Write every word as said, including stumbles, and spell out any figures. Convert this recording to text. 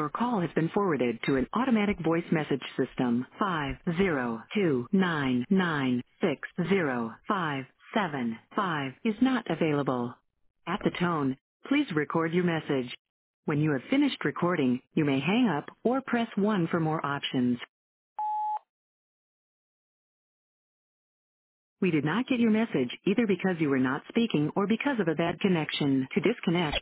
Your call has been forwarded to an automatic voice message system. Five zero two nine nine six zero five seven five is not available. At the tone, please record your message. When you have finished recording, you may hang up or press one for more options. We did not get your message either because you were not speaking or because of a bad connection. To disconnect,